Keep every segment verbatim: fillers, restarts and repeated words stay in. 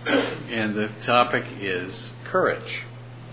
And the topic is courage.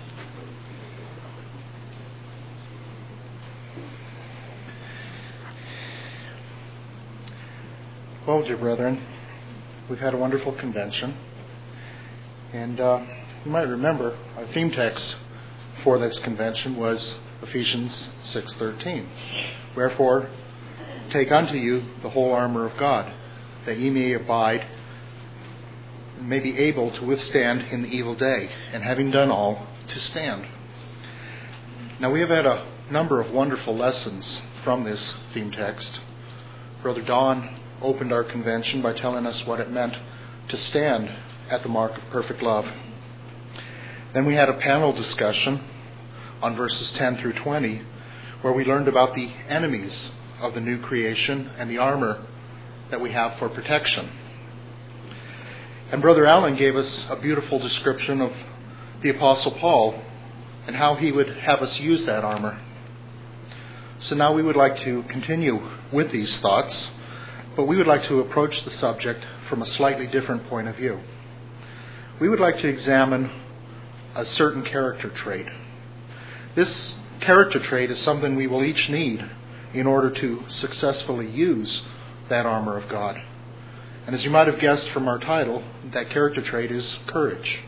Well, dear brethren, we've had a wonderful convention, and uh, you might remember our theme text for this convention was Ephesians six thirteen. Wherefore, take unto you the whole armor of God, that ye may abide and may be able to withstand in the evil day, and having done all, to stand. Now, we have had a number of wonderful lessons from this theme text. Brother Don opened our convention by telling us what it meant to stand at the mark of perfect love. Then we had a panel discussion on verses ten through twenty, where we learned about the enemies of the new creation and the armor that we have for protection. And Brother Allen gave us a beautiful description of the Apostle Paul and how he would have us use that armor. So now we would like to continue with these thoughts, but we would like to approach the subject from a slightly different point of view. We would like to examine a certain character trait. This character trait is something we will each need in order to successfully use that armor of God. And as you might have guessed from our title, that character trait is courage.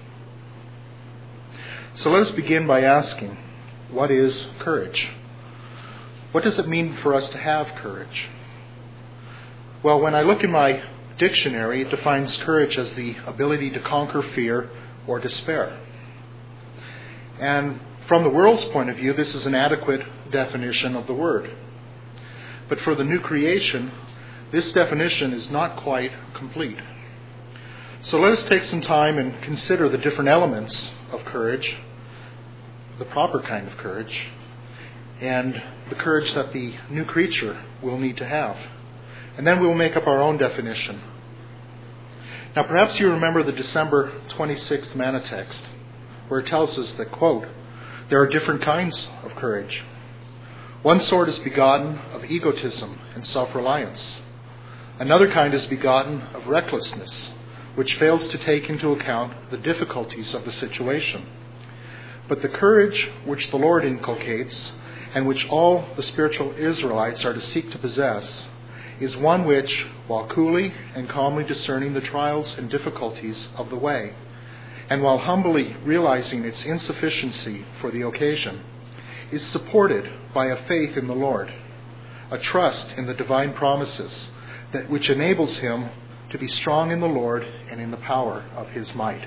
So let us begin by asking, what is courage? What does it mean for us to have courage? Well, when I look in my dictionary, it defines courage as the ability to conquer fear or despair. And from the world's point of view, this is an adequate definition of the word. But for the new creation, this definition is not quite complete. So let us take some time and consider the different elements of courage, the proper kind of courage, and the courage that the new creature will need to have. And then we will make up our own definition. Now, perhaps you remember the December twenty-sixth manna text, where it tells us that, quote, there are different kinds of courage. One sort is begotten of egotism and self-reliance. Another kind is begotten of recklessness, which fails to take into account the difficulties of the situation. But the courage which the Lord inculcates, and which all the spiritual Israelites are to seek to possess, is one which, while coolly and calmly discerning the trials and difficulties of the way, and while humbly realizing its insufficiency for the occasion, is supported by a faith in the Lord, a trust in the divine promises, that which enables him to be strong in the Lord and in the power of his might.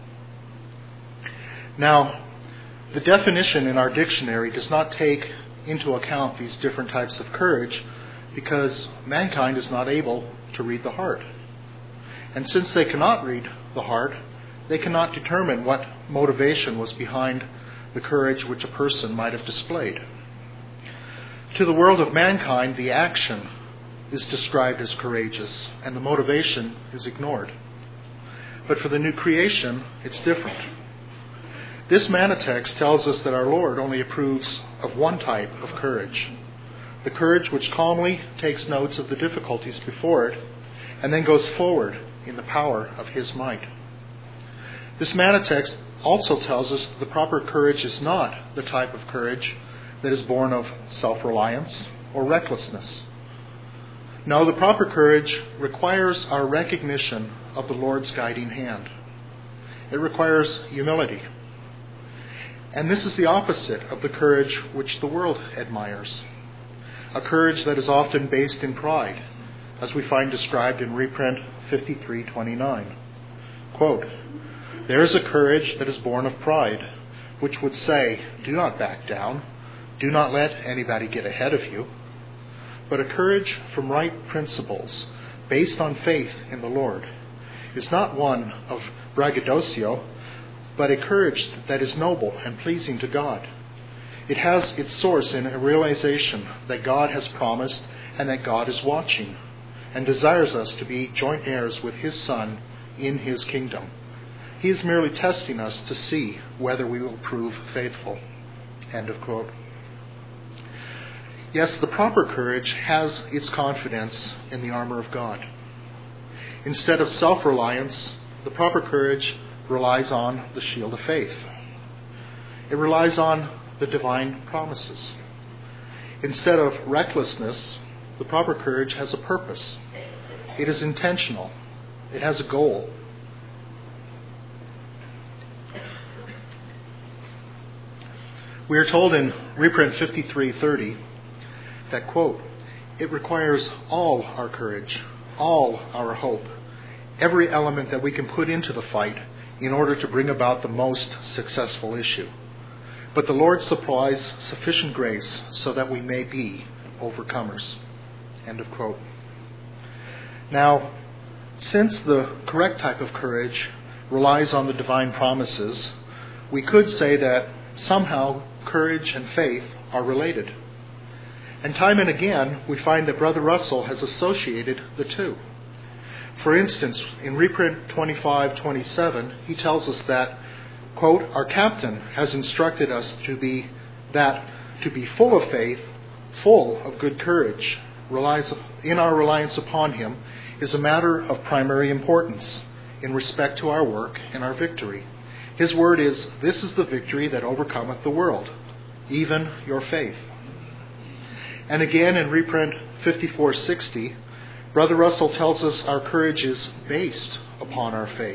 Now, the definition in our dictionary does not take into account these different types of courage, because mankind is not able to read the heart. And since they cannot read the heart, they cannot determine what motivation was behind the courage which a person might have displayed. To the world of mankind, the action is described as courageous, and the motivation is ignored. But for the new creation, it's different. This manna text tells us that our Lord only approves of one type of courage, the courage which calmly takes notes of the difficulties before it, and then goes forward in the power of his might. This manna text also tells us that the proper courage is not the type of courage that is born of self-reliance or recklessness. No, the proper courage requires our recognition of the Lord's guiding hand. It requires humility. And this is the opposite of the courage which the world admires. A courage that is often based in pride, as we find described in reprint fifty-three twenty-nine. Quote, there is a courage that is born of pride, which would say, do not back down, do not let anybody get ahead of you, but a courage from right principles, based on faith in the Lord, is not one of braggadocio, but a courage that is noble and pleasing to God. It has its source in a realization that God has promised and that God is watching and desires us to be joint heirs with his Son in his kingdom. He is merely testing us to see whether we will prove faithful. End of quote. Yes, the proper courage has its confidence in the armor of God. Instead of self-reliance the proper courage relies on the shield of faith. It relies on the divine promises. Instead of recklessness, the proper courage has a purpose. It is intentional. It has a goal. We are told in reprint fifty-three thirty that, quote, "It requires all our courage, all our hope, every element that we can put into the fight in order to bring about the most successful issue. But the Lord supplies sufficient grace so that we may be overcomers." End of quote. Now, since the correct type of courage relies on the divine promises, we could say that somehow courage and faith are related. And time and again, we find that Brother Russell has associated the two. For instance, in reprint twenty-five twenty-seven, he tells us that, quote, "Our captain has instructed us to be that to be full of faith, full of good courage, relies in our reliance upon him is a matter of primary importance in respect to our work and our victory. His word is, 'This is the victory that overcometh the world, even your faith.'" And again in reprint fifty-four sixty, Brother Russell tells us our courage is based upon our faith.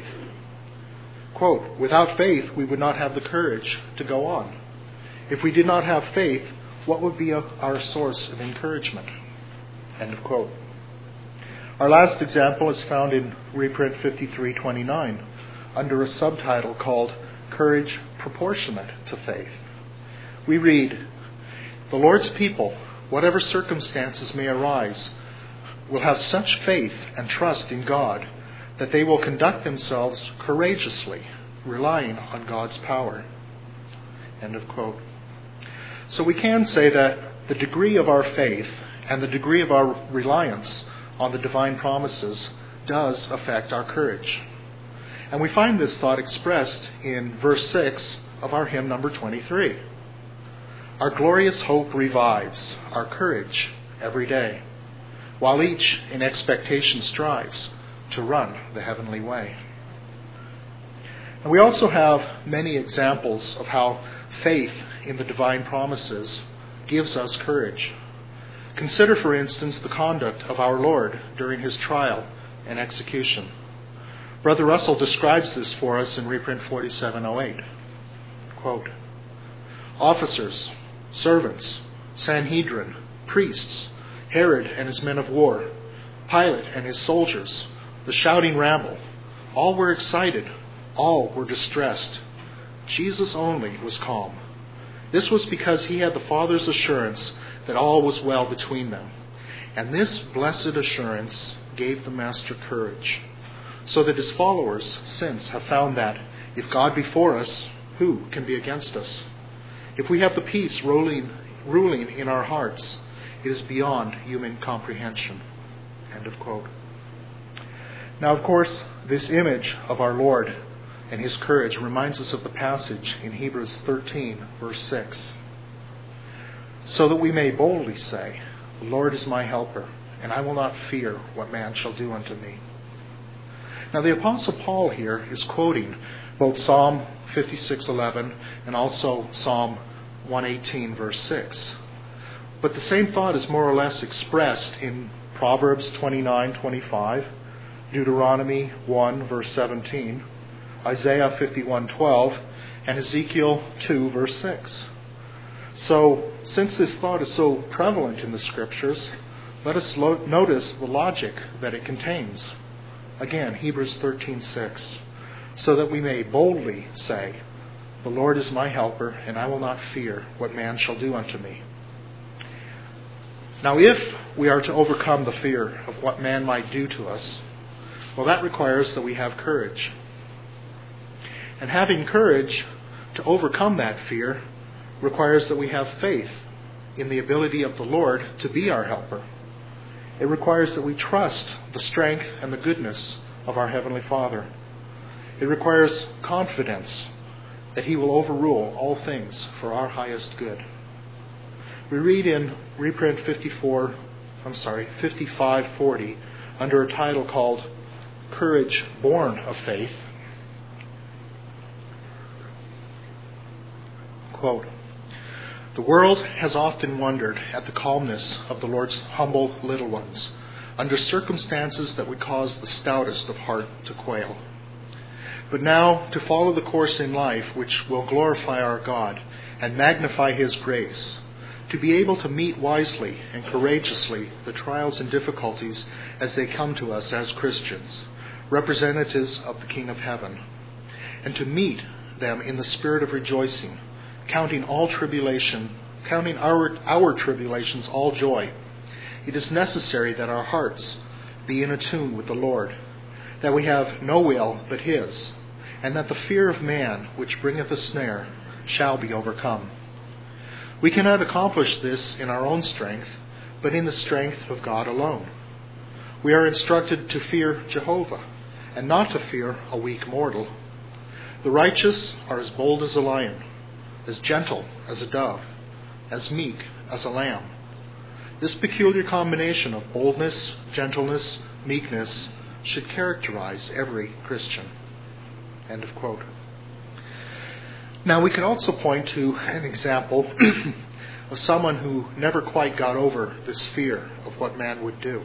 Quote, "Without faith, we would not have the courage to go on. If we did not have faith, what would be our source of encouragement?" End of quote. Our last example is found in reprint fifty-three twenty-nine under a subtitle called "Courage Proportionate to Faith." We read, "The Lord's people, whatever circumstances may arise, will have such faith and trust in God that they will conduct themselves courageously, relying on God's power." End of quote. So we can say that the degree of our faith and the degree of our reliance on the divine promises does affect our courage. And we find this thought expressed in verse six of our hymn number twenty-three. "Our glorious hope revives our courage every day, while each in expectation strives to run the heavenly way." And we also have many examples of how faith in the divine promises gives us courage. Consider, for instance, the conduct of our Lord during his trial and execution. Brother Russell describes this for us in reprint forty-seven oh eight. Quote, "Officers, servants, Sanhedrin, priests, Herod and his men of war, Pilate and his soldiers, the shouting rabble, all were excited, all were distressed. Jesus only was calm. This was because he had the Father's assurance that all was well between them. And this blessed assurance gave the Master courage, so that his followers since have found that, if God be for us, who can be against us? If we have the peace ruling, ruling in our hearts, it is beyond human comprehension." End of quote. Now, of course, this image of our Lord and his courage reminds us of the passage in Hebrews thirteen, verse six. "So that we may boldly say, 'The Lord is my helper, and I will not fear what man shall do unto me.'" Now, the Apostle Paul here is quoting both Psalm fifty-six eleven and also Psalm one eighteen, verse six. But the same thought is more or less expressed in Proverbs twenty-nine twenty-five, Deuteronomy one, verse seventeen, Isaiah fifty-one twelve, and Ezekiel two, verse six. So, since this thought is so prevalent in the Scriptures, let us lo- notice the logic that it contains. Again, Hebrews thirteen six, "So that we may boldly say, 'The Lord is my helper, and I will not fear what man shall do unto me.'" Now, if we are to overcome the fear of what man might do to us, well, that requires that we have courage. And having courage to overcome that fear requires that we have faith in the ability of the Lord to be our helper. It requires that we trust the strength and the goodness of our Heavenly Father. It requires confidence that he will overrule all things for our highest good. We read in reprint fifty-four, I'm sorry, fifty-five forty under a title called courage born of faith. Quote, "The world has often wondered at the calmness of the Lord's humble little ones under circumstances that would cause the stoutest of heart to quail. But now, to follow the course in life which will glorify our God and magnify His grace, to be able to meet wisely and courageously the trials and difficulties as they come to us as Christians, representatives of the King of Heaven, and to meet them in the spirit of rejoicing, counting all tribulation, counting our, our tribulations all joy, it is necessary that our hearts be in attune with the Lord, that we have no will but His, and that the fear of man, which bringeth a snare, shall be overcome. We cannot accomplish this in our own strength, but in the strength of God alone. We are instructed to fear Jehovah, and not to fear a weak mortal. The righteous are as bold as a lion, as gentle as a dove, as meek as a lamb. This peculiar combination of boldness, gentleness, meekness should characterize every Christian." End of quote. Now, we can also point to an example of someone who never quite got over this fear of what man would do.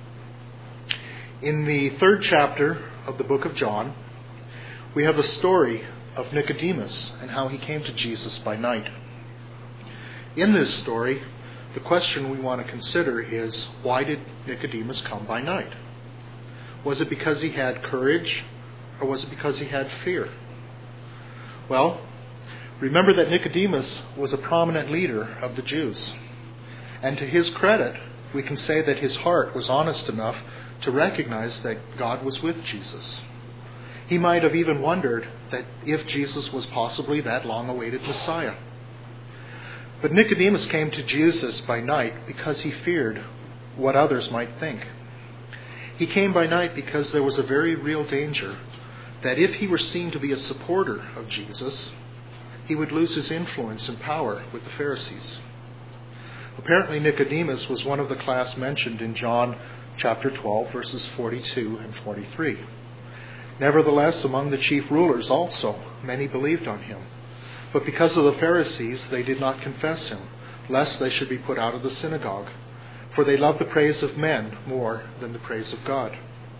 In the third chapter of the book of John, we have a story of Nicodemus and how he came to Jesus by night. In this story, the question we want to consider is, why did Nicodemus come by night? Was it because he had courage, or was it because he had fear? Well, remember that Nicodemus was a prominent leader of the Jews. And to his credit, we can say that his heart was honest enough to recognize that God was with Jesus. He might have even wondered that if Jesus was possibly that long-awaited Messiah. But Nicodemus came to Jesus by night because he feared what others might think. He came by night because there was a very real danger that if he were seen to be a supporter of Jesus, he would lose his influence and power with the Pharisees. Apparently, Nicodemus was one of the class mentioned in John chapter twelve, verses forty-two and forty-three. Nevertheless, among the chief rulers also, many believed on him. But because of the Pharisees, they did not confess him, lest they should be put out of the synagogue. For they loved the praise of men more than the praise of God.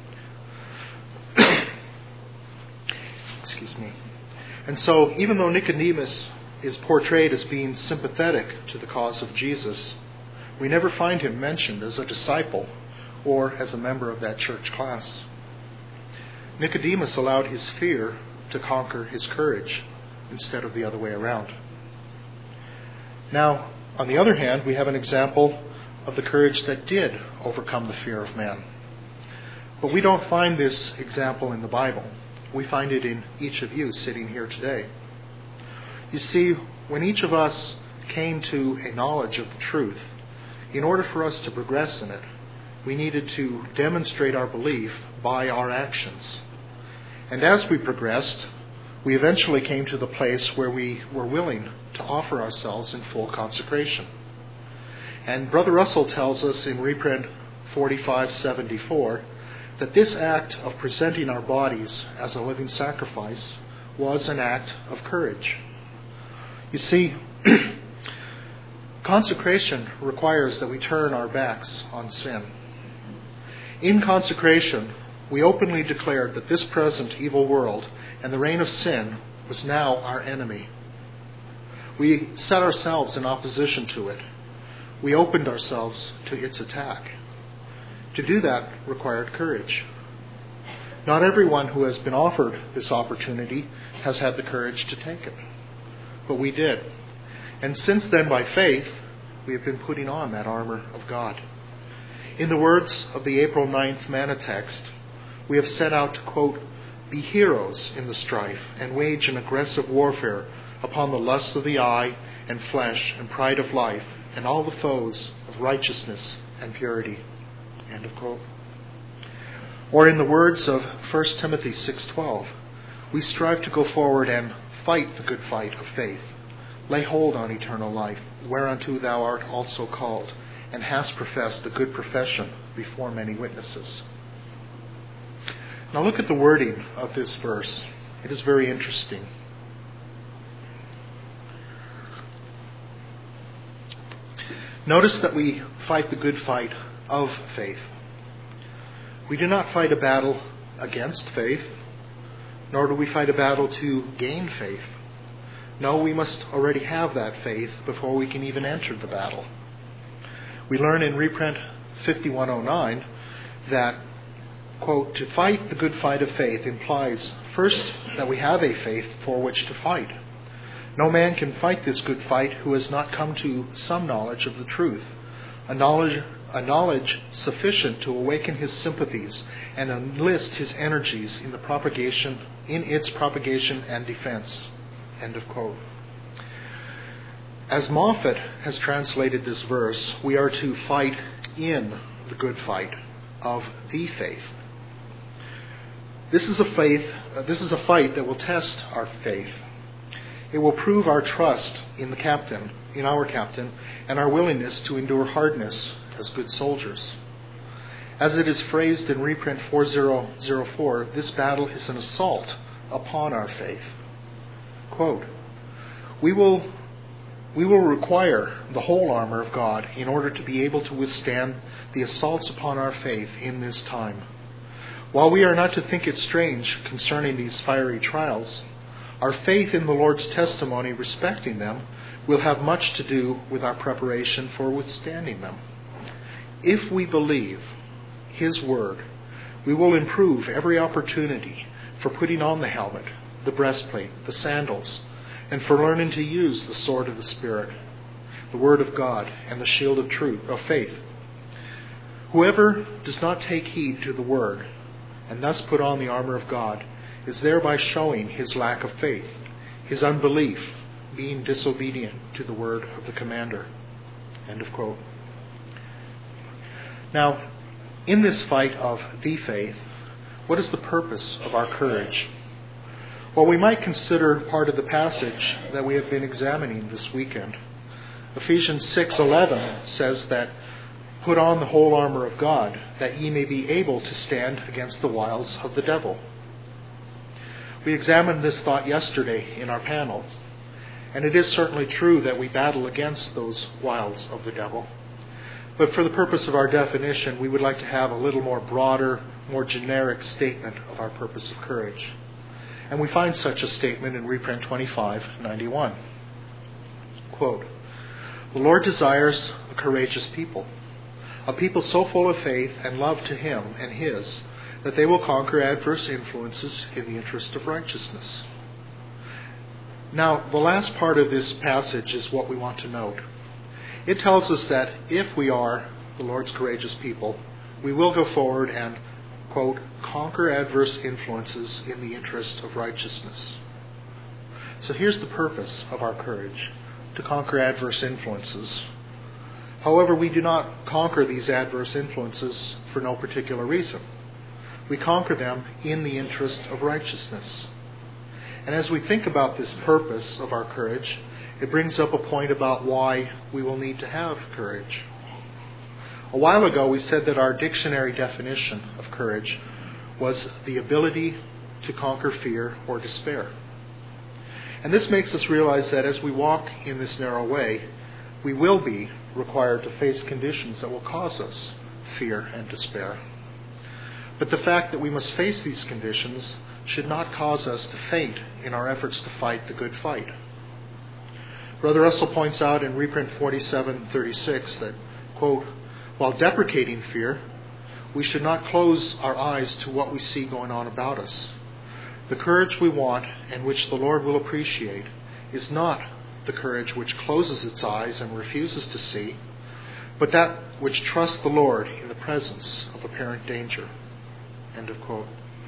Excuse me. And so, even though Nicodemus is portrayed as being sympathetic to the cause of Jesus, we never find him mentioned as a disciple or as a member of that church class. Nicodemus allowed his fear to conquer his courage instead of the other way around. Now, on the other hand, we have an example of the courage that did overcome the fear of man. But we don't find this example in the Bible. We find it in each of you sitting here today. You see, when each of us came to a knowledge of the truth, in order for us to progress in it, we needed to demonstrate our belief by our actions. And as we progressed, we eventually came to the place where we were willing to offer ourselves in full consecration. And Brother Russell tells us in reprint forty-five seventy-four that this act of presenting our bodies as a living sacrifice was an act of courage. You see, consecration requires that we turn our backs on sin. In consecration, we openly declared that this present evil world and the reign of sin was now our enemy. We set ourselves in opposition to it. We opened ourselves to its attack. To do that required courage. Not everyone who has been offered this opportunity has had the courage to take it. But we did. And since then, by faith, we have been putting on that armor of God. In the words of the April ninth manna text, we have set out to, quote, "be heroes in the strife and wage an aggressive warfare upon the lust of the eye and flesh and pride of life and all the foes of righteousness and purity." End of quote. Or in the words of First Timothy six twelve, we strive to go forward and fight the good fight of faith. Lay hold on eternal life, whereunto thou art also called, and hast professed a good profession before many witnesses. Now look at the wording of this verse. It is very interesting. Notice that we fight the good fight of faith. We do not fight a battle against faith, nor do we fight a battle to gain faith. No, we must already have that faith before we can even enter the battle. We learn in reprint fifty-one oh nine that, quote, to fight the good fight of faith implies, first, that we have a faith for which to fight. No man can fight this good fight who has not come to some knowledge of the truth, a knowledge, a knowledge sufficient to awaken his sympathies and enlist his energies in the propagation, in its propagation and defense. End of quote. As Moffat has translated this verse, we are to fight in the good fight of the faith. This is a faith. Uh, this is a fight that will test our faith. It will prove our trust in the captain, in our captain, and our willingness to endure hardness as good soldiers. As it is phrased in reprint forty oh four, this battle is an assault upon our faith. Quote, we will, we will require the whole armor of God in order to be able to withstand the assaults upon our faith in this time. While we are not to think it strange concerning these fiery trials, our faith in the Lord's testimony respecting them will have much to do with our preparation for withstanding them. If we believe His word, we will improve every opportunity for putting on the helmet, the breastplate, the sandals, and for learning to use the sword of the Spirit, the word of God, and the shield of truth, of faith. Whoever does not take heed to the word, and thus put on the armor of God, is thereby showing his lack of faith, his unbelief, being disobedient to the word of the commander. End of quote. Now, in this fight of the faith, what is the purpose of our courage? Well, we might consider part of the passage that we have been examining this weekend. Ephesians six eleven says that, put on the whole armor of God, that ye may be able to stand against the wiles of the devil. We examined this thought yesterday in our panel, and it is certainly true that we battle against those wiles of the devil. But for the purpose of our definition, we would like to have a little more broader, more generic statement of our purpose of courage. And we find such a statement in reprint twenty-five ninety-one. Quote, the Lord desires a courageous people, a people so full of faith and love to Him and His, that they will conquer adverse influences in the interest of righteousness. Now, the last part of this passage is what we want to note. It tells us that if we are the Lord's courageous people, we will go forward and, quote, conquer adverse influences in the interest of righteousness. So here's the purpose of our courage, to conquer adverse influences. However, we do not conquer these adverse influences for no particular reason. We conquer them in the interest of righteousness. And as we think about this purpose of our courage, it brings up a point about why we will need to have courage. A while ago, we said that our dictionary definition of courage was the ability to conquer fear or despair. And this makes us realize that as we walk in this narrow way, we will be required to face conditions that will cause us fear and despair. But the fact that we must face these conditions should not cause us to faint in our efforts to fight the good fight. Brother Russell points out in reprint forty-seven thirty-six that, quote, while deprecating fear, we should not close our eyes to what we see going on about us. The courage we want and which the Lord will appreciate is not the courage which closes its eyes and refuses to see, but that which trusts the Lord in the presence of apparent danger. End of quote.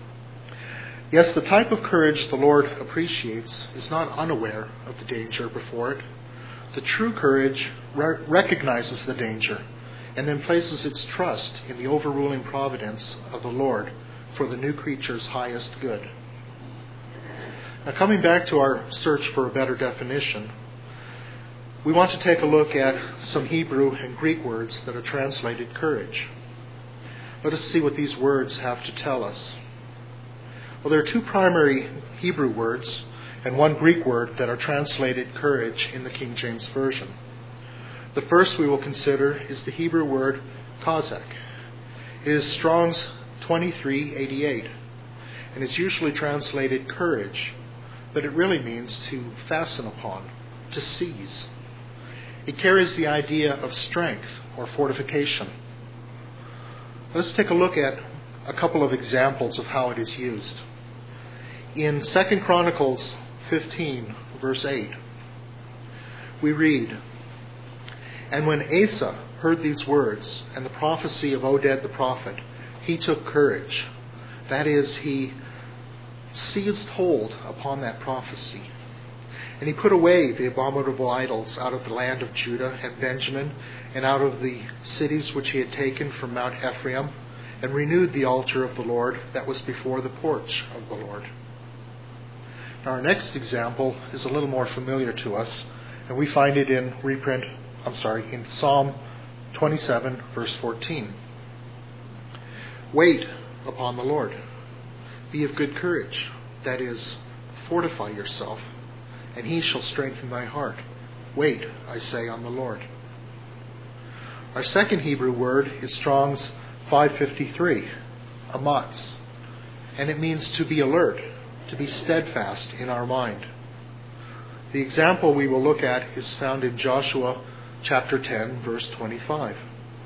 Yes, the type of courage the Lord appreciates is not unaware of the danger before it. The true courage re- recognizes the danger and then places its trust in the overruling providence of the Lord for the new creature's highest good. Now, coming back to our search for a better definition, we want to take a look at some Hebrew and Greek words that are translated courage. Let us see what these words have to tell us. Well, there are two primary Hebrew words and one Greek word that are translated courage in the King James Version. The first we will consider is the Hebrew word chazak. It is Strong's twenty-three eighty-eight, and it's usually translated courage, but it really means to fasten upon, to seize. It carries the idea of strength or fortification. Let's take a look at a couple of examples of how it is used. In Second Chronicles fifteen, verse eight, we read, "And when Asa heard these words and the prophecy of Oded the prophet, he took courage." That is, he seized hold upon that prophecy. And he put away the abominable idols out of the land of Judah and Benjamin and out of the cities which he had taken from Mount Ephraim, and renewed the altar of the Lord that was before the porch of the Lord. Now, our next example is a little more familiar to us, and we find it in reprint, I'm sorry, in Psalm twenty-seven, verse fourteen. "Wait upon the Lord. Be of good courage," that is, fortify yourself, "and he shall strengthen thy heart. Wait, I say, on the Lord." Our second Hebrew word is Strong's five fifty-three, amatz, and it means to be alert, to be steadfast in our mind. The example we will look at is found in Joshua chapter ten, verse twenty-five.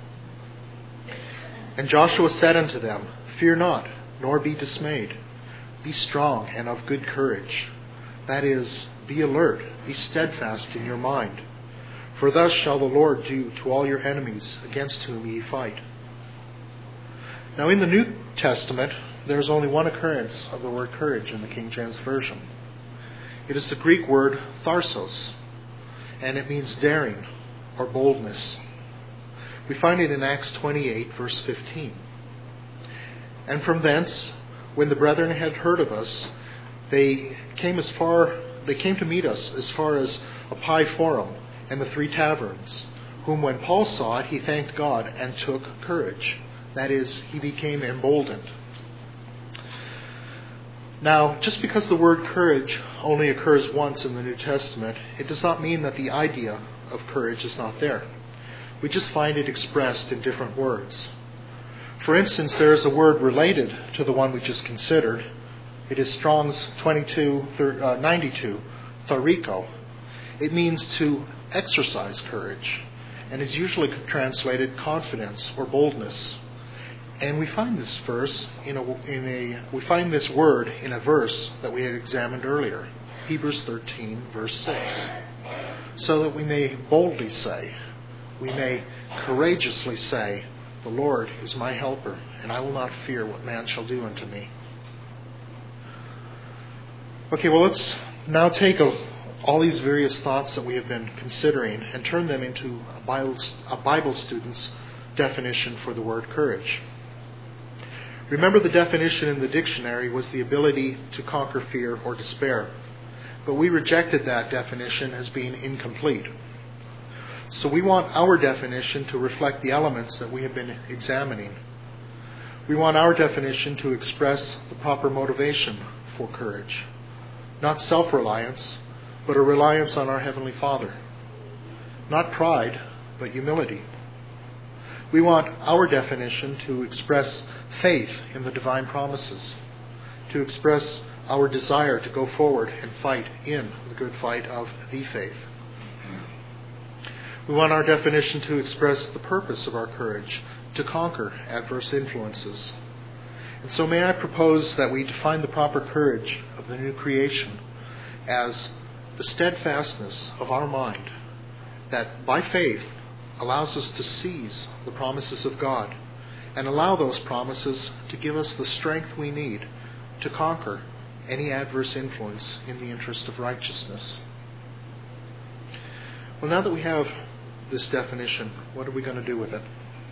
"And Joshua said unto them, Fear not, nor be dismayed. Be strong and of good courage." That is, be alert, be steadfast in your mind. "For thus shall the Lord do to all your enemies against whom ye fight." Now, in the New Testament, there is only one occurrence of the word courage in the King James Version. It is the Greek word tharsos, and it means daring or boldness. We find it in Acts twenty-eight, verse fifteen. "And from thence, when the brethren had heard of us, they came as far, they came to meet us as far as Appi Forum and the Three Taverns, whom when Paul saw it, he thanked God and took courage." That is, he became emboldened. Now, just because the word courage only occurs once in the New Testament, it does not mean that the idea of courage is not there. We just find it expressed in different words. For instance, there is a word related to the one we just considered. It is Strong's twenty-two ninety-two, thariko. It means to exercise courage, and is usually translated confidence or boldness. And we find this verse in a, in a we find this word in a verse that we had examined earlier, Hebrews thirteen, verse six. "So that we may boldly say, we may courageously say, The Lord is my helper, and I will not fear what man shall do unto me." Okay, well, let's now take a, all these various thoughts that we have been considering and turn them into a Bible, a Bible student's definition for the word courage. Remember, the definition in the dictionary was the ability to conquer fear or despair, but we rejected that definition as being incomplete. So we want our definition to reflect the elements that we have been examining. We want our definition to express the proper motivation for courage. Not self-reliance, but a reliance on our Heavenly Father. Not pride, but humility. We want our definition to express faith in the divine promises, to express our desire to go forward and fight in the good fight of the faith. We want our definition to express the purpose of our courage, to conquer adverse influences. And so may I propose that we define the proper courage of the new creation as the steadfastness of our mind that by faith allows us to seize the promises of God and allow those promises to give us the strength we need to conquer any adverse influence in the interest of righteousness. Well, now that we have this definition, what are we going to do with it?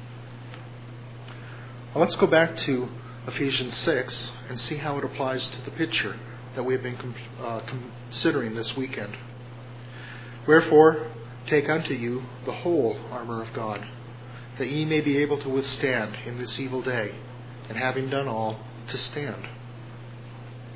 Well, let's go back to Ephesians six and see how it applies to the picture that we have been uh, considering this weekend. "Wherefore, take unto you the whole armor of God, that ye may be able to withstand in this evil day, and having done all, to stand."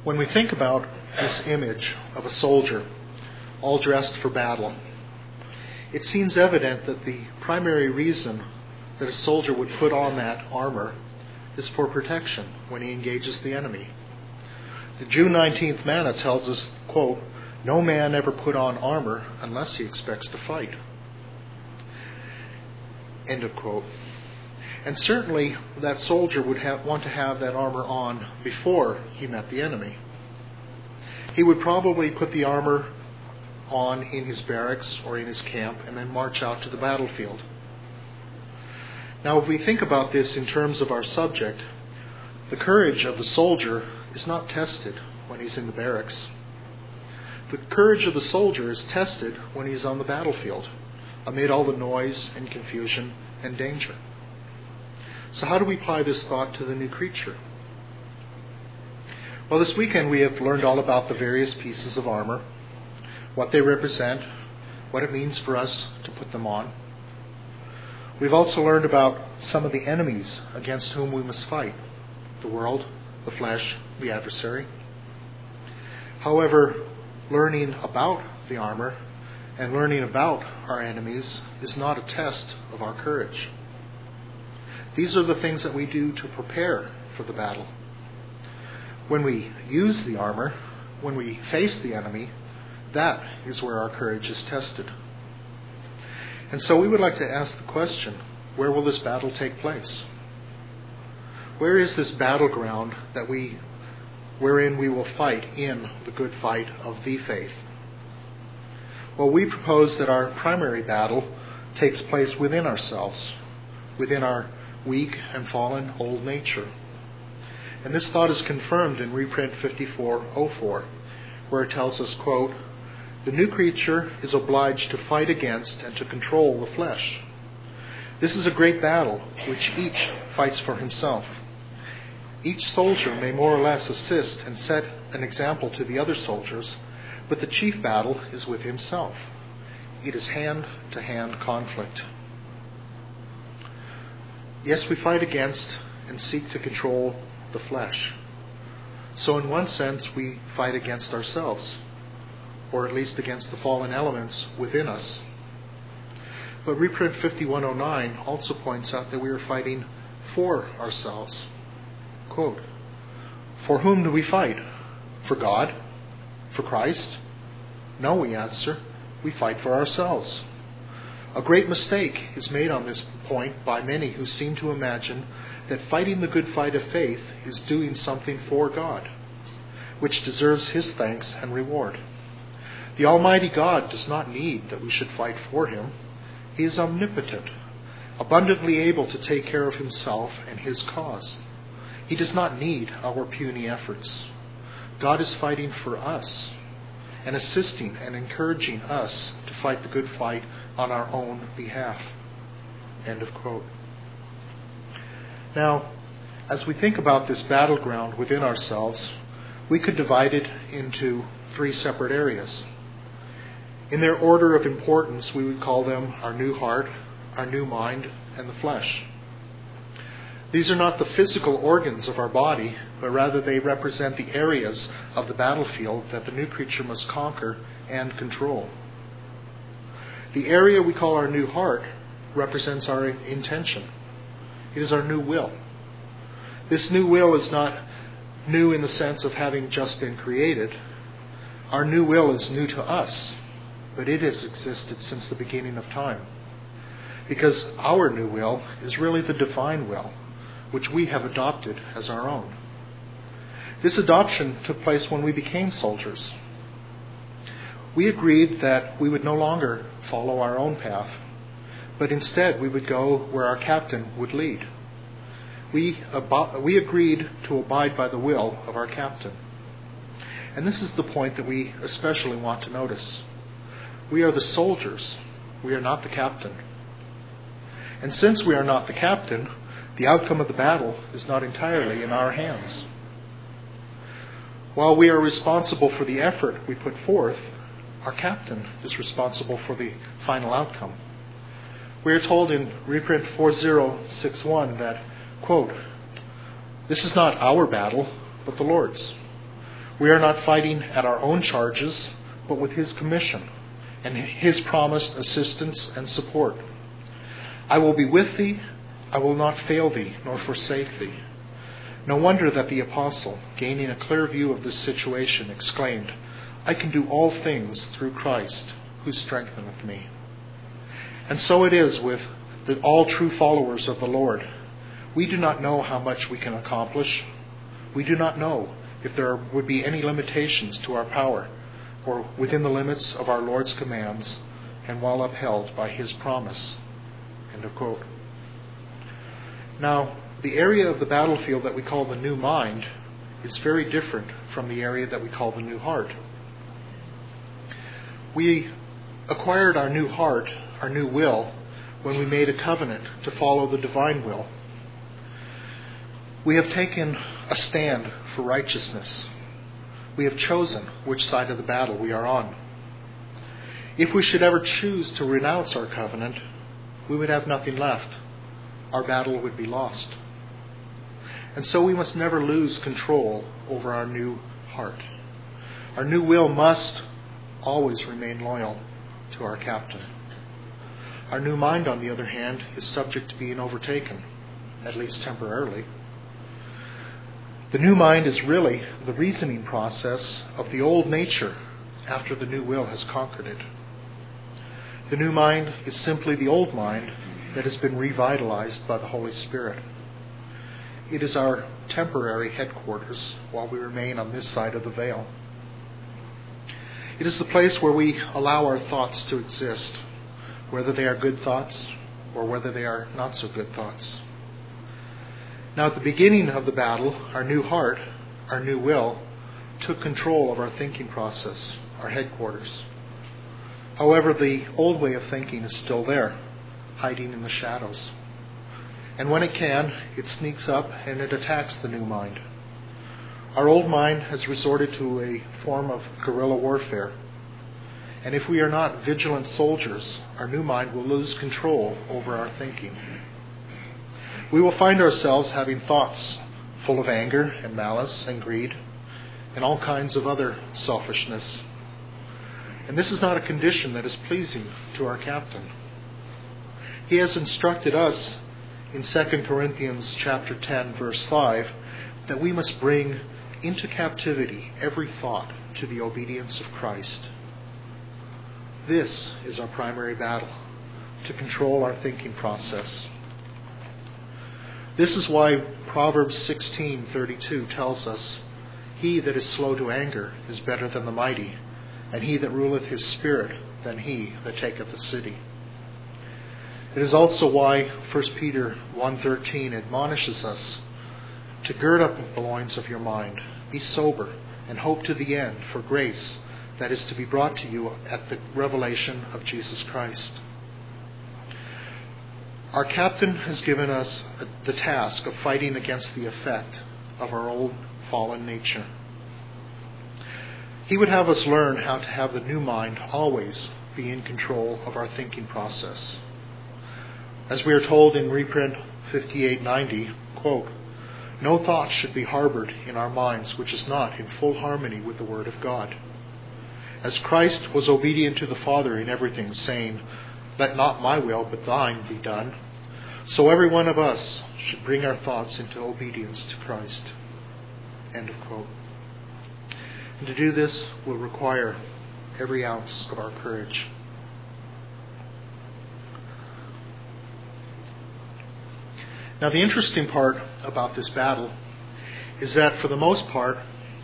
When we think about this image of a soldier all dressed for battle, it seems evident that the primary reason that a soldier would put on that armor is for protection when he engages the enemy. The June nineteenth manna tells us, quote, "No man ever put on armor unless he expects to fight." End of quote. And certainly that soldier would have, want to have that armor on before he met the enemy. He would probably put the armor on in his barracks or in his camp and then march out to the battlefield. Now, if we think about this in terms of our subject, the courage of the soldier is not tested when he's in the barracks. The courage of the soldier is tested when he's on the battlefield, amid all the noise and confusion and danger. So how do we apply this thought to the new creature? Well, this weekend we have learned all about the various pieces of armor, what they represent, what it means for us to put them on. We've also learned about some of the enemies against whom we must fight: the world, the flesh, the adversary. However, learning about the armor and learning about our enemies is not a test of our courage. These are the things that we do to prepare for the battle. When we use the armor, when we face the enemy, that is where our courage is tested. And so we would like to ask the question, where will this battle take place? Where is this battleground that we, wherein we will fight in the good fight of the faith? Well, we propose that our primary battle takes place within ourselves, within our weak and fallen old nature. And this thought is confirmed in reprint fifty-four oh four, where it tells us, quote, "The new creature is obliged to fight against and to control the flesh. This is a great battle, which each fights for himself. Each soldier may more or less assist and set an example to the other soldiers, but the chief battle is with himself. It is hand-to-hand conflict." Yes, we fight against and seek to control the flesh. So in one sense, we fight against ourselves, or at least against the fallen elements within us. But reprint fifty-one oh nine also points out that we are fighting for ourselves. Quote, "For whom do we fight? For God? For Christ? No," we answer, "we fight for ourselves." A great mistake is made on this point by many who seem to imagine that fighting the good fight of faith is doing something for God, which deserves His thanks and reward. The Almighty God does not need that we should fight for Him. He is omnipotent, abundantly able to take care of Himself and His cause. He does not need our puny efforts. God is fighting for us and assisting and encouraging us to fight the good fight on our own behalf. End of quote. Now, as we think about this battleground within ourselves, we could divide it into three separate areas. In their order of importance, we would call them our new heart, our new mind, and the flesh. These are not the physical organs of our body, but rather they represent the areas of the battlefield that the new creature must conquer and control. The area we call our new heart represents our intention. It is our new will. This new will is not new in the sense of having just been created. Our new will is new to us, but it has existed since the beginning of time. Because our new will is really the divine will, which we have adopted as our own. This adoption took place when we became soldiers. We agreed that we would no longer follow our own path, but instead we would go where our captain would lead. We, ab- we agreed to abide by the will of our captain. And this is the point that we especially want to notice. We are the soldiers. We are not the captain. And since we are not the captain, the outcome of the battle is not entirely in our hands. While we are responsible for the effort we put forth, our captain is responsible for the final outcome. We are told in reprint forty sixty-one that, quote, "This is not our battle, but the Lord's. We are not fighting at our own charges, but with His commission and His promised assistance and support. I will be with thee, I will not fail thee, nor forsake thee. No wonder that the apostle, gaining a clear view of this situation, exclaimed, I can do all things through Christ, who strengtheneth me. And so it is with the, all true followers of the Lord. We do not know how much we can accomplish. We do not know if there would be any limitations to our power, or within the limits of our Lord's commands, and while upheld by His promise. End of quote. Now, the area of the battlefield that we call the new mind is very different from the area that we call the new heart. We acquired our new heart, our new will, when we made a covenant to follow the divine will. We have taken a stand for righteousness. We have chosen which side of the battle we are on. If we should ever choose to renounce our covenant, we would have nothing left. Our battle would be lost. And so we must never lose control over our new heart. Our new will must always remain loyal to our captain. Our new mind, on the other hand, is subject to being overtaken, at least temporarily. The new mind is really the reasoning process of the old nature after the new will has conquered it. The new mind is simply the old mind that has been revitalized by the Holy Spirit. It is our temporary headquarters while we remain on this side of the veil. It is the place where we allow our thoughts to exist, whether they are good thoughts or whether they are not so good thoughts. Now, at the beginning of the battle, our new heart, our new will, took control of our thinking process, our headquarters. However, the old way of thinking is still there, hiding in the shadows. And when it can, it sneaks up and it attacks the new mind. Our old mind has resorted to a form of guerrilla warfare. And if we are not vigilant soldiers, our new mind will lose control over our thinking. We will find ourselves having thoughts full of anger and malice and greed and all kinds of other selfishness. And this is not a condition that is pleasing to our captain. He has instructed us in Second Corinthians chapter ten, verse five, that we must bring into captivity every thought to the obedience of Christ. This is our primary battle, to control our thinking process. This is why Proverbs sixteen thirty-two tells us, He that is slow to anger is better than the mighty, and he that ruleth his spirit than he that taketh a city. It is also why First Peter one thirteen admonishes us to gird up the loins of your mind, be sober, and hope to the end for grace that is to be brought to you at the revelation of Jesus Christ. Our captain has given us the task of fighting against the effect of our old fallen nature. He would have us learn how to have the new mind always be in control of our thinking process. As we are told in reprint fifty-eight ninety, quote, no thought should be harbored in our minds which is not in full harmony with the Word of God. As Christ was obedient to the Father in everything, saying, let not my will but thine be done, so every one of us should bring our thoughts into obedience to Christ. End of quote. And to do this will require every ounce of our courage. Now, the interesting part about this battle is that for the most part,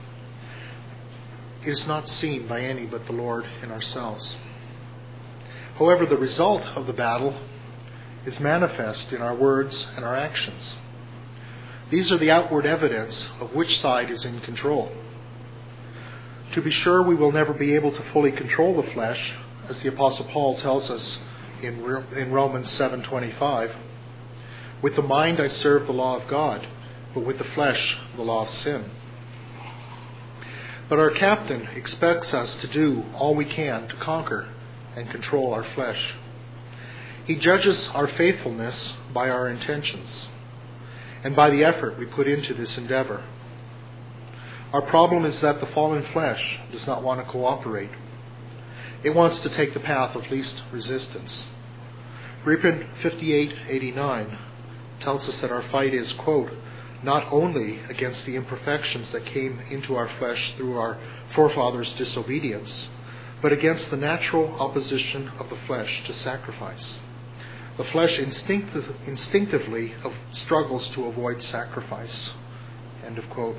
it is not seen by any but the Lord and ourselves. However, the result of the battle is manifest in our words and our actions. These are the outward evidence of which side is in control. To be sure, we will never be able to fully control the flesh, as the Apostle Paul tells us in in Romans seven twenty-five. With the mind I serve the law of God, but with the flesh the law of sin. But our captain expects us to do all we can to conquer and control our flesh. He judges our faithfulness by our intentions and by the effort we put into this endeavor. Our problem is that the fallen flesh does not want to cooperate. It wants to take the path of least resistance. Reprint fifty-eight eighty-nine tells us that our fight is, quote, not only against the imperfections that came into our flesh through our forefathers' disobedience, but against the natural opposition of the flesh to sacrifice. The flesh instinctive, instinctively struggles to avoid sacrifice. End of quote.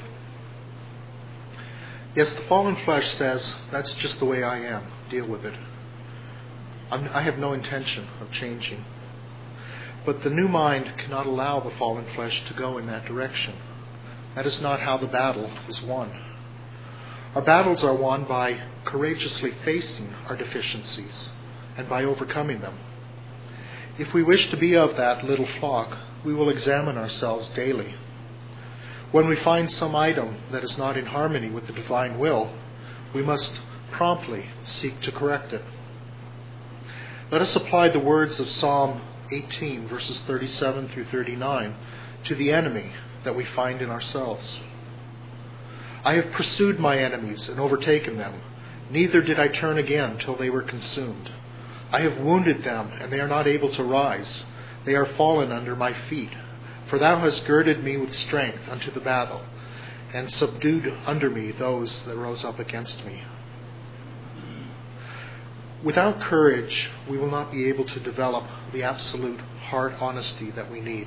Yes, the fallen flesh says, that's just the way I am. Deal with it. I'm, I have no intention of changing. But the new mind cannot allow the fallen flesh to go in that direction. That is not how the battle is won. Our battles are won by courageously facing our deficiencies and by overcoming them. If we wish to be of that little flock, we will examine ourselves daily. When we find some item that is not in harmony with the divine will, we must promptly seek to correct it. Let us apply the words of Psalm eighteen, verses thirty-seven through thirty-nine, to the enemy that we find in ourselves. I have pursued my enemies and overtaken them. Neither did I turn again till they were consumed. I have wounded them, and they are not able to rise. They are fallen under my feet. For thou hast girded me with strength unto the battle, and subdued under me those that rose up against me. Without courage, we will not be able to develop the absolute heart honesty that we need.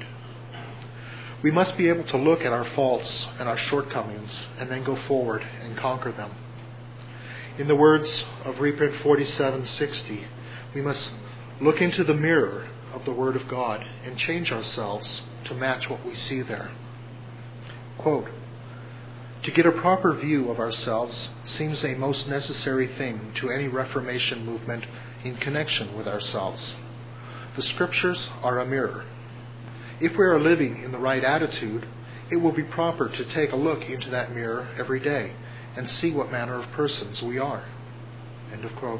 We must be able to look at our faults and our shortcomings and then go forward and conquer them. In the words of reprint forty-seven sixty, we must look into the mirror of the Word of God and change ourselves to match what we see there. Quote, to get a proper view of ourselves seems a most necessary thing to any Reformation movement in connection with ourselves. The Scriptures are a mirror. If we are living in the right attitude, it will be proper to take a look into that mirror every day and see what manner of persons we are. End of quote.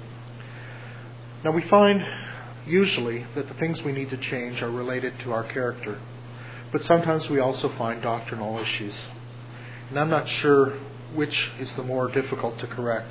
Now we find usually that the things we need to change are related to our character, but sometimes we also find doctrinal issues. And I'm not sure which is the more difficult to correct.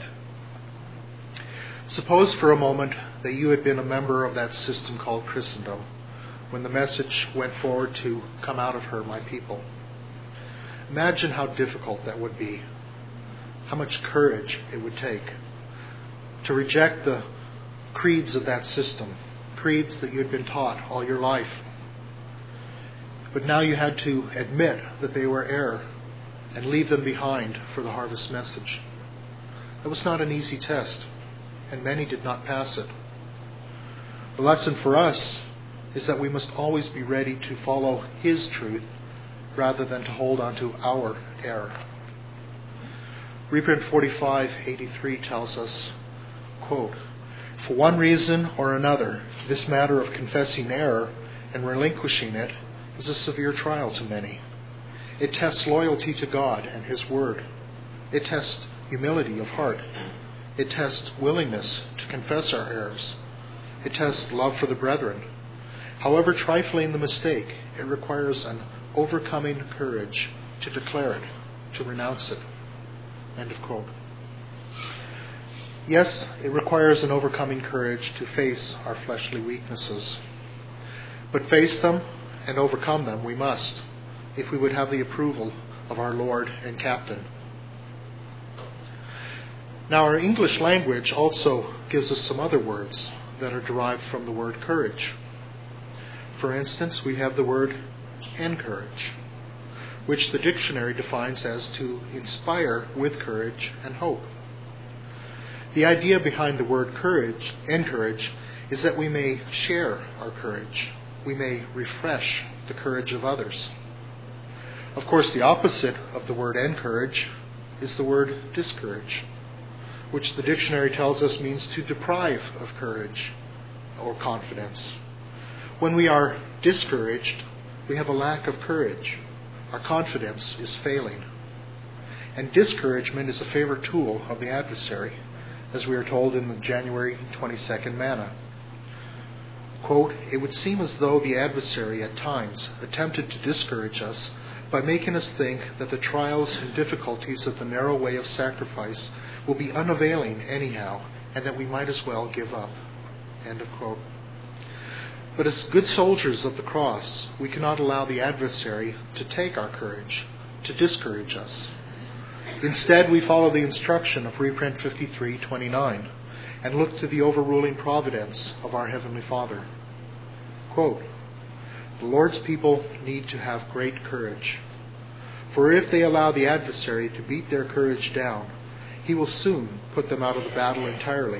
Suppose for a moment that you had been a member of that system called Christendom when the message went forward to come out of her, my people. Imagine how difficult that would be, how much courage it would take to reject the creeds of that system, creeds that you had been taught all your life. But now you had to admit that they were error and leave them behind for the harvest message. That was not an easy test, and many did not pass it. The lesson for us is that we must always be ready to follow His truth rather than to hold on to our error. Reprint forty-five eighty-three tells us, quote, for one reason or another, this matter of confessing error and relinquishing it is a severe trial to many. It tests loyalty to God and His Word. It tests humility of heart. It tests willingness to confess our errors. It tests love for the brethren. However trifling the mistake, it requires an overcoming courage to declare it, to renounce it. End of quote. Yes, it requires an overcoming courage to face our fleshly weaknesses. But face them and overcome them we must, if we would have the approval of our Lord and Captain. Now, our English language also gives us some other words that are derived from the word courage. For instance, we have the word encourage, which the dictionary defines as to inspire with courage and hope. The idea behind the word courage, encourage, is that we may share our courage. We may refresh the courage of others. Of course, the opposite of the word encourage is the word discourage, which the dictionary tells us means to deprive of courage or confidence. When we are discouraged, we have a lack of courage. Our confidence is failing. And discouragement is a favorite tool of the adversary, as we are told in the January twenty-second manna. Quote, it would seem as though the adversary at times attempted to discourage us by making us think that the trials and difficulties of the narrow way of sacrifice will be unavailing anyhow, and that we might as well give up. End of quote. But as good soldiers of the cross, we cannot allow the adversary to take our courage, to discourage us. Instead, we follow the instruction of reprint fifty-three twenty-nine and look to the overruling providence of our Heavenly Father. Quote, "The Lord's people need to have great courage, for if they allow the adversary to beat their courage down, he will soon put them out of the battle entirely.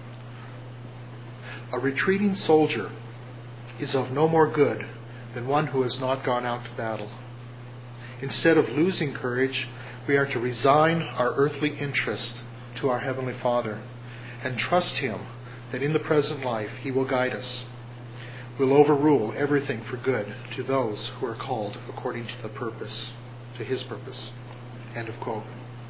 A retreating soldier is of no more good than one who has not gone out to battle. Instead of losing courage, we are to resign our earthly interest to our Heavenly Father and trust Him that in the present life He will guide us, will overrule everything for good to those who are called according to the purpose, to His purpose." End of quote.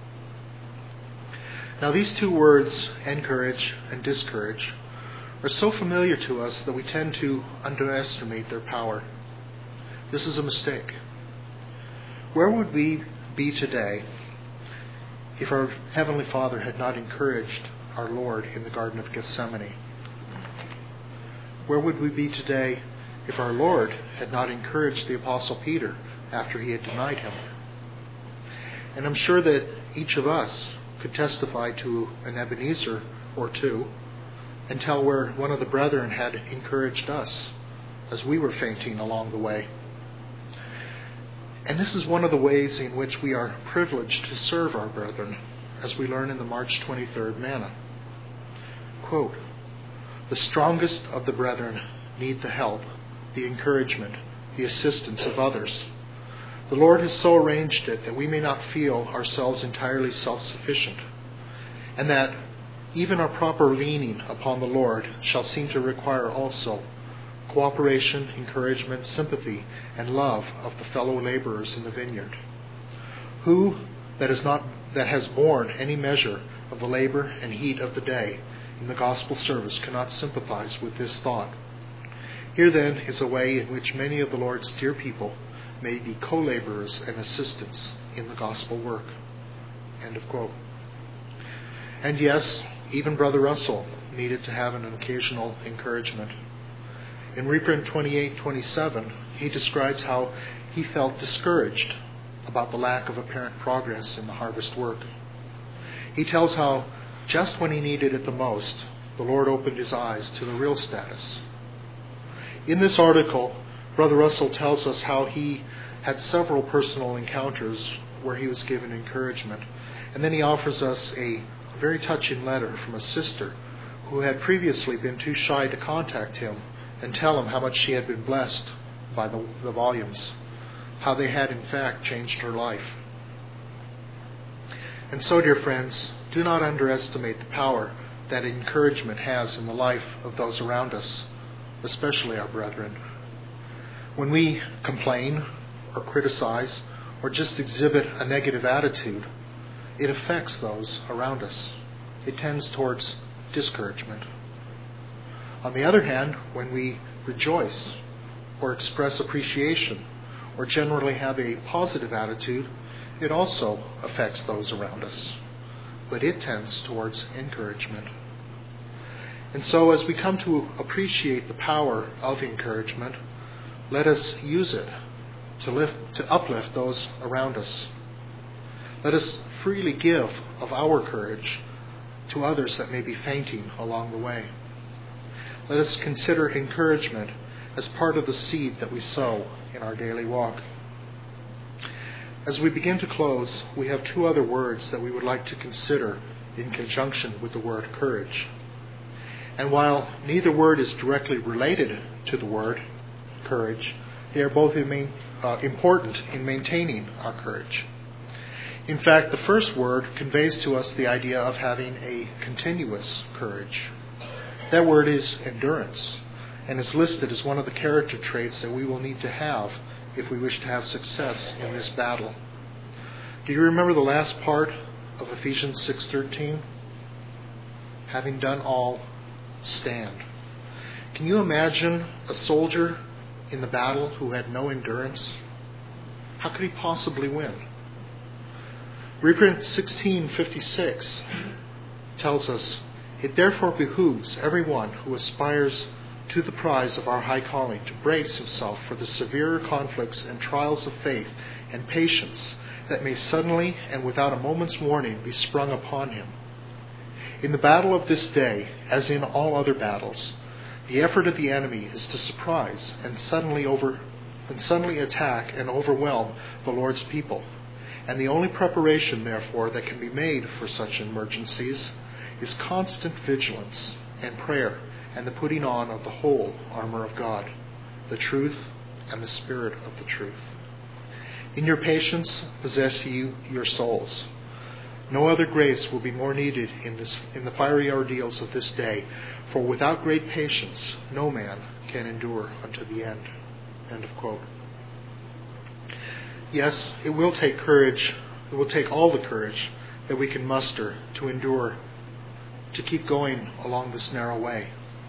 Now these two words, encourage and discourage, are so familiar to us that we tend to underestimate their power. This is a mistake. Where would we be today if our Heavenly Father had not encouraged our Lord in the Garden of Gethsemane? Where would we be today if our Lord had not encouraged the Apostle Peter after he had denied Him? And I'm sure that each of us could testify to an Ebenezer or two and tell where one of the brethren had encouraged us as we were fainting along the way. And this is one of the ways in which we are privileged to serve our brethren, as we learn in the March twenty-third manna. Quote, "The strongest of the brethren need the help, the encouragement, the assistance of others. The Lord has so arranged it that we may not feel ourselves entirely self-sufficient, and that even our proper leaning upon the Lord shall seem to require also cooperation, encouragement, sympathy, and love of the fellow laborers in the vineyard. Who that is not that has borne any measure of the labor and heat of the day in the gospel service cannot sympathize with this thought. Here then is a way in which many of the Lord's dear people may be co-laborers and assistants in the gospel work." End of quote. And yes, even Brother Russell needed to have an occasional encouragement. In reprint twenty-eight twenty-seven, he describes how he felt discouraged about the lack of apparent progress in the harvest work. He tells how just when he needed it the most, the Lord opened his eyes to the real status. In this article, Brother Russell tells us how he had several personal encounters where he was given encouragement. And then he offers us a very touching letter from a sister who had previously been too shy to contact him and tell him how much she had been blessed by the, the volumes, how they had in fact changed her life. And so, dear friends, do not underestimate the power that encouragement has in the life of those around us, especially our brethren. When we complain or criticize or just exhibit a negative attitude, it affects those around us. It tends towards discouragement. On the other hand, when we rejoice or express appreciation or generally have a positive attitude, it also affects those around us. But it tends towards encouragement. And so as we come to appreciate the power of encouragement, let us use it to lift, to uplift those around us. Let us freely give of our courage to others that may be fainting along the way. Let us consider encouragement as part of the seed that we sow in our daily walk. As we begin to close, we have two other words that we would like to consider in conjunction with the word courage. And while neither word is directly related to the word courage, they are both uh, important in maintaining our courage. In fact, the first word conveys to us the idea of having a continuous courage. That word is endurance, and is listed as one of the character traits that we will need to have if we wish to have success in this battle. Do you remember the last part of Ephesians six thirteen? Having done all, stand. Can you imagine a soldier in the battle who had no endurance? How could he possibly win? Reprint sixteen fifty-six tells us, "It therefore behooves everyone who aspires to the prize of our high calling to brace himself for the severer conflicts and trials of faith and patience that may suddenly and without a moment's warning be sprung upon him. In the battle of this day, as in all other battles, the effort of the enemy is to surprise and suddenly over and suddenly attack and overwhelm the Lord's people. And the only preparation, therefore, that can be made for such emergencies is constant vigilance and prayer and the putting on of the whole armor of God, the truth and the spirit of the truth. In your patience possess ye your souls. No other grace will be more needed in this in the fiery ordeals of this day, for without great patience no man can endure unto the end." End of quote. Yes, it will take courage, it will take all the courage that we can muster to endure, to keep going along this narrow way.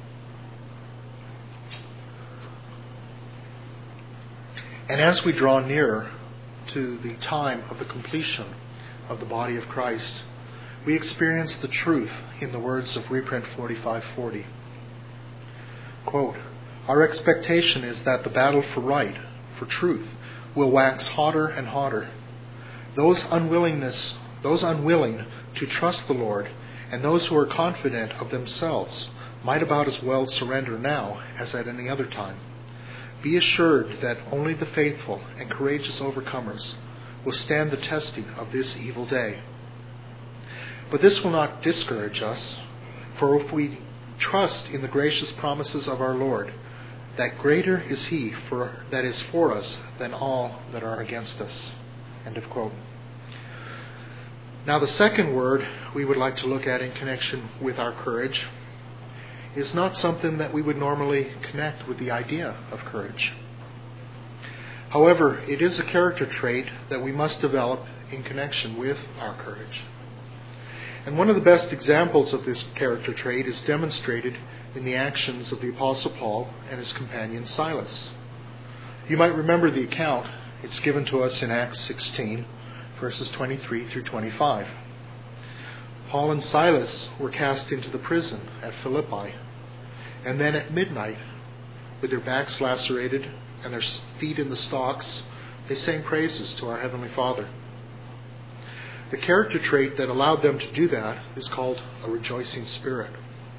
And as we draw nearer to the time of the completion of the body of Christ, we experience the truth in the words of reprint forty-five forty. Quote, "Our expectation is that the battle for right, for truth, will wax hotter and hotter. Those unwillingness, those unwilling to trust the Lord, and those who are confident of themselves, might about as well surrender now as at any other time. Be assured that only the faithful and courageous overcomers will stand the testing of this evil day. But this will not discourage us, for if we trust in the gracious promises of our Lord, that greater is He for, that is for us than all that are against us." End of quote. Now the second word we would like to look at in connection with our courage is not something that we would normally connect with the idea of courage. However, it is a character trait that we must develop in connection with our courage. And one of the best examples of this character trait is demonstrated in the actions of the Apostle Paul and his companion Silas. You might remember the account. It's given to us in Acts sixteen, verses twenty-three through twenty-five. Paul and Silas were cast into the prison at Philippi, and then at midnight, with their backs lacerated and their feet in the stocks, they sang praises to our Heavenly Father. The character trait that allowed them to do that is called a rejoicing spirit.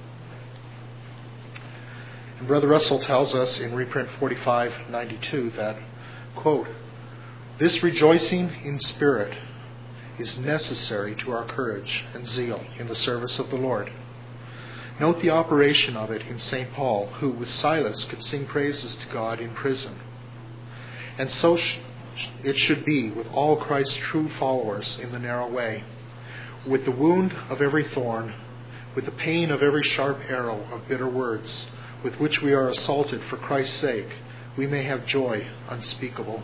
And Brother Russell tells us in reprint forty-five ninety-two that, quote, "This rejoicing in spirit is necessary to our courage and zeal in the service of the Lord. Note the operation of it in Saint Paul, who with Silas could sing praises to God in prison. And so sh- it should be with all Christ's true followers in the narrow way. With the wound of every thorn, with the pain of every sharp arrow of bitter words, with which we are assaulted for Christ's sake, we may have joy unspeakable."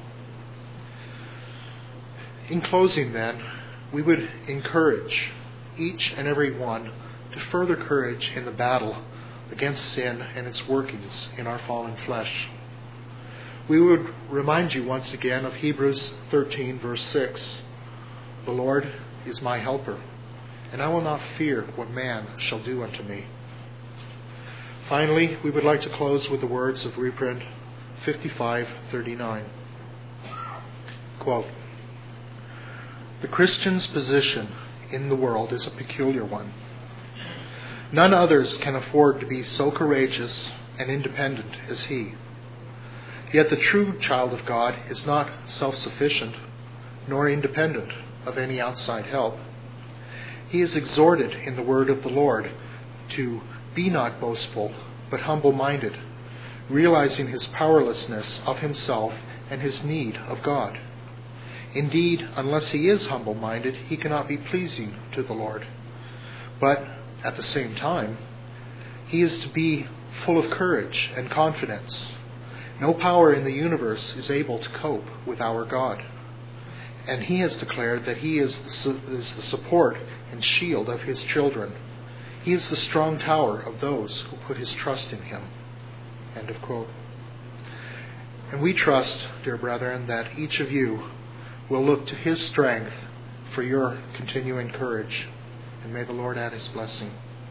In closing then, we would encourage each and every one to further courage in the battle against sin and its workings in our fallen flesh. We would remind you once again of Hebrews thirteen, verse six. "The Lord is my helper, and I will not fear what man shall do unto me." Finally, we would like to close with the words of reprint fifty-five thirty-nine. Quote, "The Christian's position in the world is a peculiar one. None others can afford to be so courageous and independent as he. Yet the true child of God is not self-sufficient nor independent of any outside help. He is exhorted in the word of the Lord to be not boastful, but humble-minded, realizing his powerlessness of himself and his need of God. Indeed, unless he is humble-minded, he cannot be pleasing to the Lord. But at the same time, he is to be full of courage and confidence. No power in the universe is able to cope with our God. And he has declared that he is the, su- is the support and shield of his children. He is the strong tower of those who put his trust in him." End of quote. And we trust, dear brethren, that each of you will look to His strength for your continuing courage. And may the Lord add His blessing.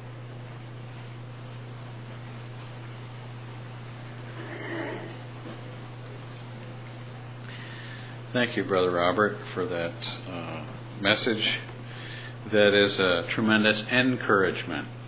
Thank you, Brother Robert, for that uh, message that is a tremendous encouragement